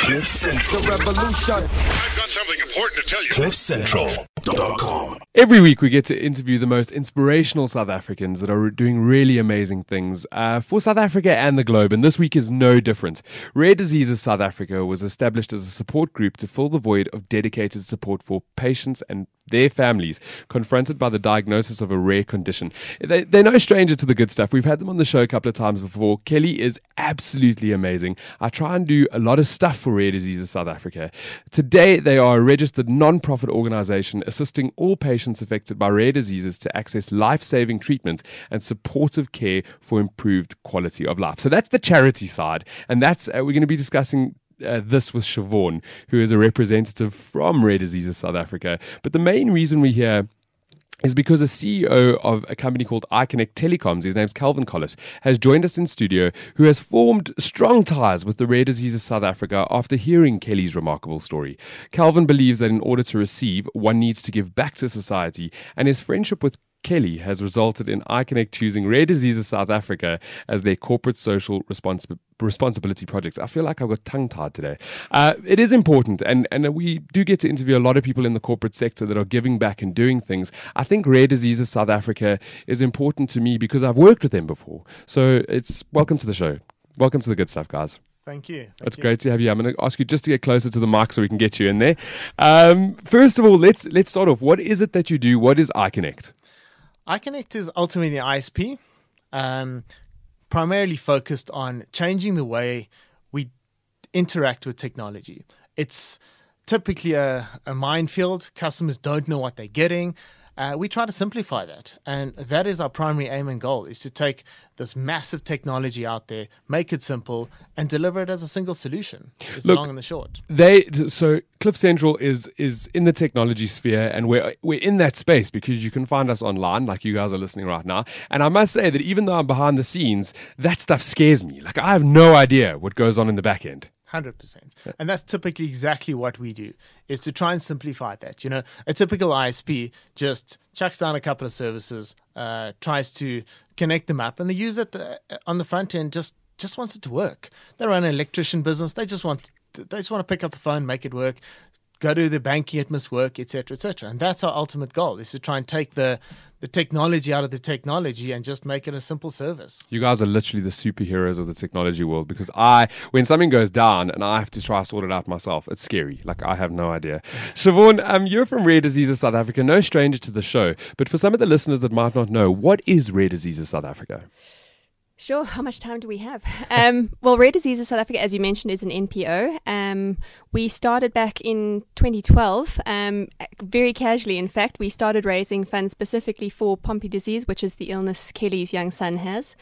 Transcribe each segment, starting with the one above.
Cliff Central. The revolution. I've got something important to tell you. CliffCentral.com. Every week we get to interview the most inspirational South Africans that are doing really amazing things for South Africa and the globe, and this week is no different. Rare Diseases South Africa was established as a support group to fill the void of dedicated support for patients and their families confronted by the diagnosis of a rare condition. They're no stranger to the good stuff. We've had them on the show a couple of times before. Kelly is absolutely amazing. I try and do a lot of stuff for Rare Diseases South Africa. Today, they are a registered non-profit organization assisting all patients affected by rare diseases to access life-saving treatment and supportive care for improved quality of life. So that's the charity side, and that's we're going to be discussing this with Siobhan, who is a representative from Rare Diseases South Africa. But the main reason we're here is because a CEO of a company called iConnect Telecoms, his name's Calvin Collis, has joined us in studio, who has formed strong ties with the Rare Diseases South Africa after hearing Kelly's remarkable story. Calvin believes that in order to receive, one needs to give back to society, and his friendship with Kelly has resulted in iConnect choosing Rare Diseases South Africa as their corporate social responsibility projects. I feel like I've got tongue-tied today. It is important, and we do get to interview a lot of people in the corporate sector that are giving back and doing things. I think Rare Diseases South Africa is important to me because I've worked with them before. So welcome to the show. Welcome to the good stuff, guys. Thank you. It's great to have you. I'm going to ask you just to get closer to the mic so we can get you in there. First of all, let's start off. What is it that you do? What is iConnect? iConnect is ultimately an ISP, primarily focused on changing the way we interact with technology. It's typically a minefield. Customers don't know what they're getting. We try to simplify that, and that is our primary aim and goal, is to take this massive technology out there, make it simple, and deliver it as a single solution. It's the long and the short. So Cliff Central is in the technology sphere, and we're in that space because you can find us online, like you guys are listening right now. And I must say that even though I'm behind the scenes, that stuff scares me. Like, I have no idea what goes on in the back end. 100%. And that's typically exactly what we do, is to try and simplify that. You know, a typical ISP just chucks down a couple of services, tries to connect them up, and the user on the front end just wants it to work. They run an electrician business. They just want to pick up the phone, make it work, go to the banking, it must work, etc., etc. And that's our ultimate goal, is to try and take the technology out of the technology and just make it a simple service. You guys are literally the superheroes of the technology world, because when something goes down and I have to try to sort it out myself, it's scary. Like, I have no idea. Siobhan, you're from Rare Diseases South Africa, no stranger to the show, but for some of the listeners that might not know, what is Rare Diseases South Africa? Sure. How much time do we have? Well, Rare Diseases South Africa, as you mentioned, is an NPO. We started back in 2012, very casually, in fact. We started raising funds specifically for Pompe disease, which is the illness Kelly's young son has.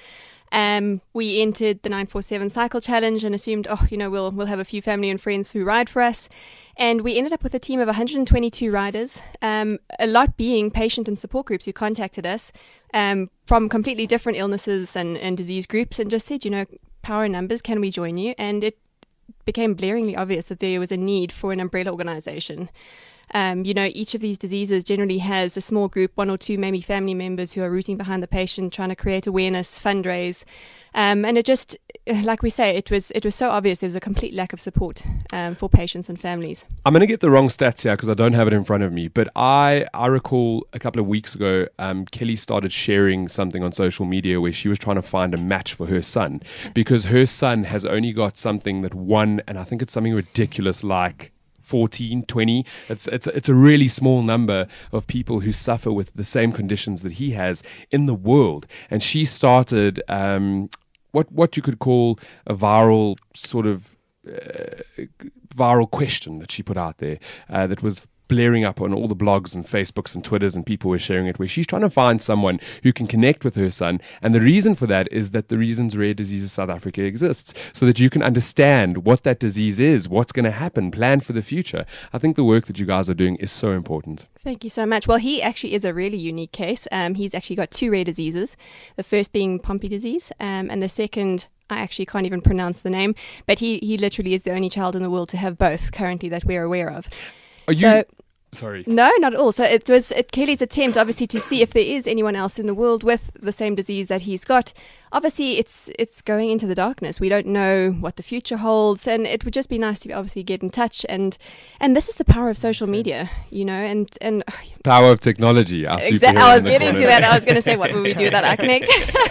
We entered the 947 Cycle Challenge and assumed, we'll have a few family and friends who ride for us. And we ended up with a team of 122 riders, a lot being patient and support groups who contacted us from completely different illnesses and disease groups, and just said, power in numbers, can we join you? And it became blaringly obvious that there was a need for an umbrella organization. Each of these diseases generally has a small group, one or two maybe family members who are rooting behind the patient, trying to create awareness, fundraise. And it just, like we say, it was so obvious there was a complete lack of support for patients and families. I'm going to get the wrong stats here because I don't have it in front of me, but I recall a couple of weeks ago, Kelly started sharing something on social media where she was trying to find a match for her son, because her son has only got something that won, and I think it's something ridiculous like 14, 20. It's a really small number of people who suffer with the same conditions that he has in the world. And she started what you could call a viral sort of viral question that she put out there that was blaring up on all the blogs and Facebooks and Twitters, and people were sharing it, where she's trying to find someone who can connect with her son. And the reason for that is that the reasons Rare Diseases South Africa exists, so that you can understand what that disease is, what's going to happen, plan for the future. I think the work that you guys are doing is so important. Thank you so much. Well, he actually is a really unique case. He's actually got two rare diseases, the first being Pompe disease, and the second, I actually can't even pronounce the name, but he literally is the only child in the world to have both currently that we're aware of. Sorry. No, not at all. So it was Kelly's attempt, obviously, to see if there is anyone else in the world with the same disease that he's got. Obviously, it's going into the darkness. We don't know what the future holds, and it would just be nice to obviously get in touch. And this is the power of social media, and Power of technology. Our superhero I was in the getting corner to there. that. I was going to say, what would we do without iConnect?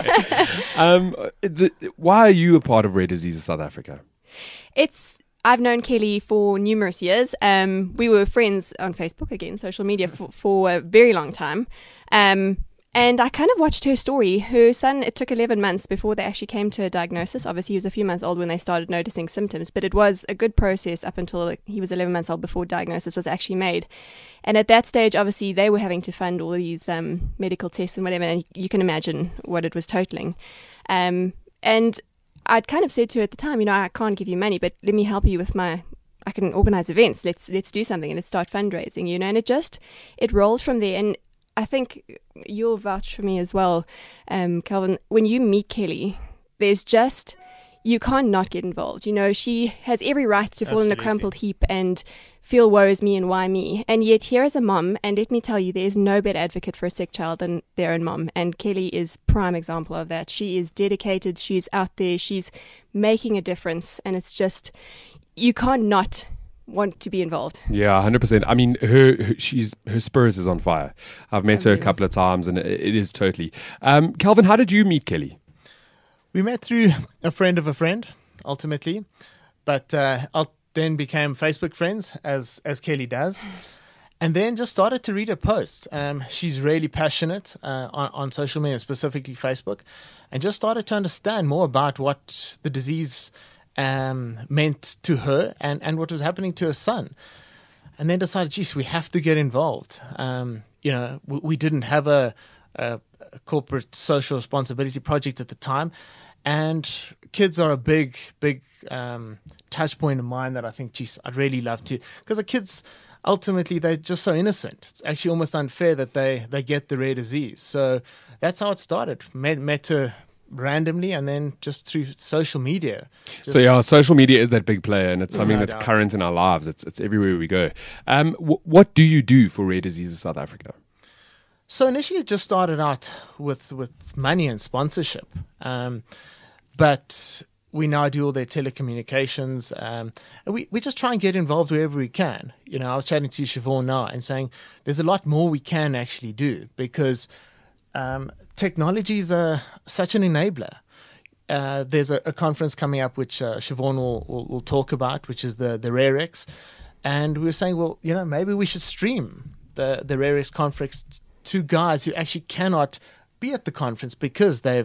Why are you a part of Rare Diseases South Africa? I've known Kelly for numerous years. We were friends on Facebook, again, social media, for a very long time. And I kind of watched her story. Her son, it took 11 months before they actually came to a diagnosis. Obviously, he was a few months old when they started noticing symptoms, but it was a good process up until he was 11 months old before diagnosis was actually made. And at that stage, obviously, they were having to fund all these medical tests and whatever, and you can imagine what it was totaling. And I'd kind of said to her at the time, I can't give you money, but let me help you with I can organize events. Let's do something and let's start fundraising, and it rolled from there. And I think you'll vouch for me as well, Calvin. When you meet Kelly, you can't not get involved. She has every right to fall in a crumpled heap and feel woe is me and why me. And yet here as a mom, and let me tell you, there's no better advocate for a sick child than their own mom. And Kelly is prime example of that. She is dedicated. She's out there. She's making a difference. And it's just, you can't not want to be involved. Yeah, 100%. I mean, her spirit is on fire. I've met her a couple of times, and it is totally. Calvin, how did you meet Kelly? We met through a friend of a friend, ultimately, but then became Facebook friends, as Kelly does, and then just started to read her posts. She's really passionate on social media, specifically Facebook, and just started to understand more about what the disease meant to her and what was happening to her son. And then decided, geez, we have to get involved. We didn't have a corporate social responsibility project at the time, and kids are a big touch point of mine that I think, geez, I'd really love to, because the kids ultimately, they're just so innocent. It's actually almost unfair that they get the rare disease. So that's how it started. Met her randomly, and then just through social media. Social media is that big player, and it's something that's current in our lives. It's everywhere we go. What do you do for Rare Diseases South Africa? So initially it just started out with money and sponsorship. But we now do all their telecommunications. And we just try and get involved wherever we can. I was chatting to Siobhan now and saying there's a lot more we can actually do, because technology is such an enabler. There's a conference coming up which Siobhan will talk about, which is the RareX. And we were saying, well, maybe we should stream the RareX conference to guys who actually cannot be at the conference because they're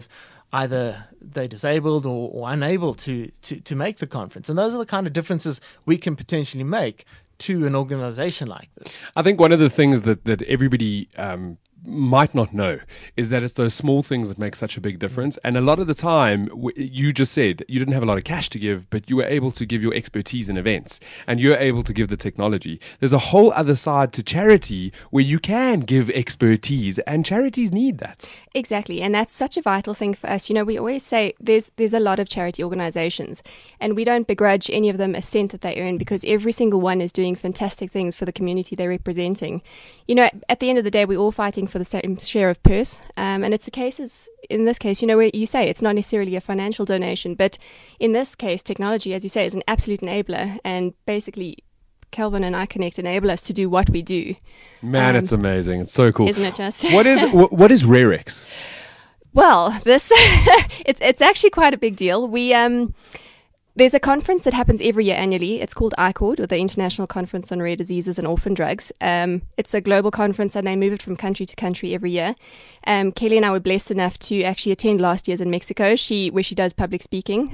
disabled or unable to make the conference. And those are the kind of differences we can potentially make to an organization like this. I think one of the things that everybody might not know is that it's those small things that make such a big difference. And a lot of the time, you just said you didn't have a lot of cash to give, but you were able to give your expertise in events, and you're able to give the technology. There's a whole other side to charity where you can give expertise, and charities need that. Exactly, and that's such a vital thing for us. We always say there's a lot of charity organizations, and we don't begrudge any of them a cent that they earn, because every single one is doing fantastic things for the community they're representing. At the end of the day, we're all fighting for the same share of purse, and it's in this case, where you say it's not necessarily a financial donation, but in this case, technology, as you say, is an absolute enabler, and basically Calvin and iConnect enable us to do what we do. Man, it's amazing. It's so cool. Isn't it just? What is RareX? Well, this it's actually quite a big deal. There's a conference that happens every year annually. It's called ICORD, or the International Conference on Rare Diseases and Orphan Drugs. It's a global conference, and they move it from country to country every year. Kelly and I were blessed enough to actually attend last year's in Mexico, where she does public speaking.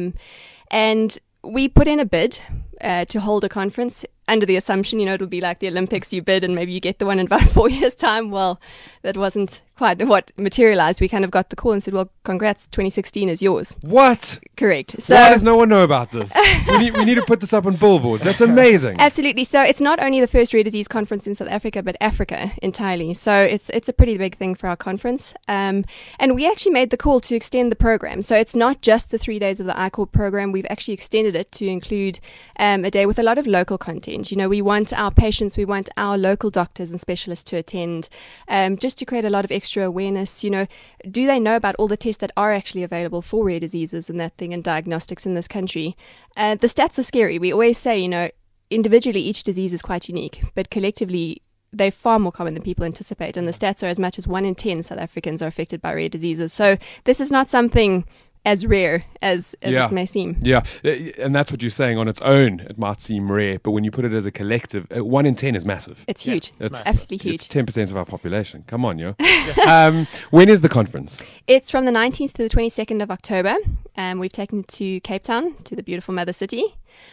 And we put in a bid to hold a conference under the assumption, it'll be like the Olympics, you bid and maybe you get the one in about 4 years' time. Well, that wasn't quite what materialized. We kind of got the call and said, well, congrats, 2016 is yours. What? Correct. So, why does no one know about this? we need to put this up on billboards. That's amazing. Absolutely. So it's not only the first rare disease conference in South Africa, but Africa entirely. So it's a pretty big thing for our conference. And we actually made the call to extend the program. So it's not just the 3 days of the ICORD program. We've actually extended it to include a day with a lot of local content. attend. You know, we want our patients, we want our local doctors and specialists to attend, just to create a lot of extra awareness. You know, do they know about all the tests that are actually available for rare diseases and that thing and diagnostics in this country? The stats are scary. We always say, you know, individually each disease is quite unique, but collectively they're far more common than people anticipate. And the stats are as much as 1 in 10 South Africans are affected by rare diseases. So this is not something as rare as it may seem. Yeah, and that's what you're saying. On its own, it might seem rare, but when you put it as a collective, 1 in 10 is massive. It's huge. It's absolutely huge. It's 10% of our population. Come on, yo. When is the conference? It's from the 19th to the 22nd of October. We've taken it to Cape Town, to the beautiful mother city.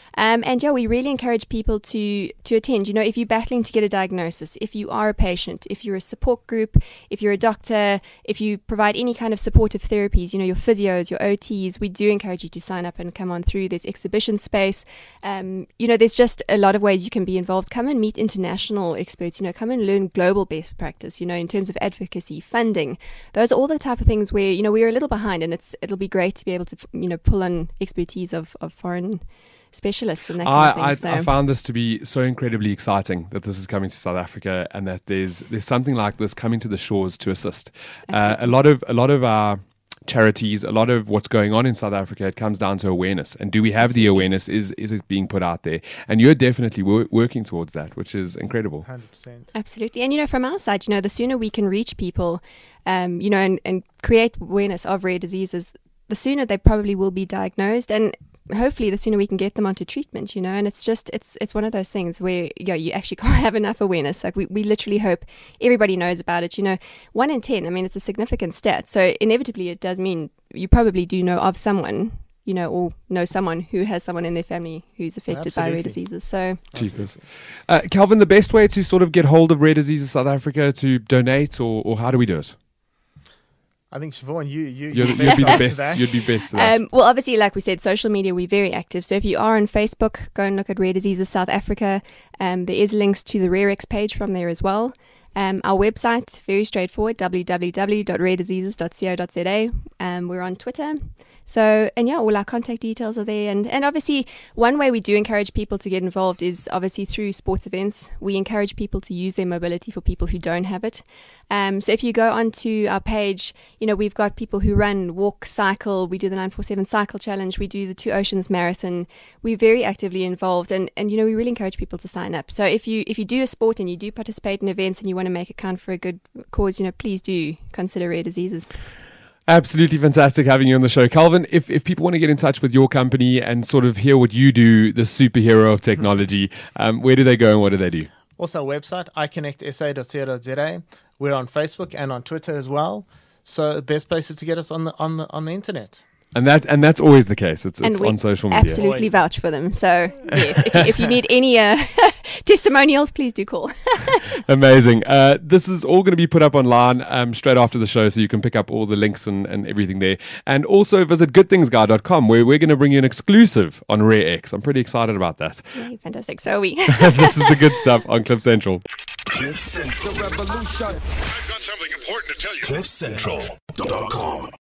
And yeah, we really encourage people to attend. You know, if you're battling to get a diagnosis, if you are a patient, if you're a support group, if you're a doctor, if you provide any kind of supportive therapies, you know, your physios, your OTs, we do encourage you to sign up and come on through. There's exhibition space. You know, there's just a lot of ways you can be involved. Come and meet international experts, you know, come and learn global best practice, you know, in terms of advocacy, funding. Those are all the type of things where, you know, we're a little behind, and it'll be great to be able to, you know, pull on expertise of foreign specialists and that kind of thing. I found this to be so incredibly exciting that this is coming to South Africa, and that there's something like this coming to the shores to assist. A lot of our charities, a lot of what's going on in South Africa, it comes down to awareness. And do we have the awareness? Is it being put out there? And you're definitely working towards that, which is incredible. 100%. Absolutely. And, you know, from our side, you know, the sooner we can reach people, you know, and create awareness of rare diseases, the sooner they probably will be diagnosed, and hopefully the sooner we can get them onto treatment, you know. And it's just, it's one of those things where, you know, you actually can't have enough awareness. Like we literally hope everybody knows about it, you know. 1 in 10, I mean, it's a significant stat. So inevitably it does mean you probably do know of someone, you know, or know someone who has someone in their family who's affected by rare diseases. So, Cheapers. Calvin, the best way to sort of get hold of Rare Diseases South Africa, to donate, or how do we do it? I think Siobhan, you'd be the best. You'd be best for that. Well, obviously, like we said, social media, we're very active. So if you are on Facebook, go and look at Rare Diseases South Africa. There is links to the RareX page from there as well. Our website, very straightforward, www.rarediseases.co.za. We're on Twitter. So, and yeah, all our contact details are there. And obviously, one way we do encourage people to get involved is obviously through sports events. We encourage people to use their mobility for people who don't have it. So if you go onto our page, you know, we've got people who run, walk, cycle. We do the 947 Cycle Challenge. We do the 2 Oceans Marathon. We're very actively involved. And you know, we really encourage people to sign up. So if you do a sport and you do participate in events and you want to make it count for a good cause, you know, please do consider Rare Diseases. Absolutely fantastic having you on the show. Calvin, if people want to get in touch with your company and sort of hear what you do, the superhero of technology, where do they go and what do they do? Also, our website, iconnectsa.co.za. We're on Facebook and on Twitter as well. So the best place is to get us on the internet. And that's always the case. It's on social media. Absolutely vouch for them. So yes, if you need any testimonials, please do call. Amazing. This is all going to be put up online straight after the show, so you can pick up all the links and everything there. And also visit goodthingsguy.com, where we're going to bring you an exclusive on RareX. I'm pretty excited about that. Yay, fantastic. So are we. This is the good stuff on Cliff Central. Cliff Central. The revolution. I've got something important to tell you. CliffCentral.com.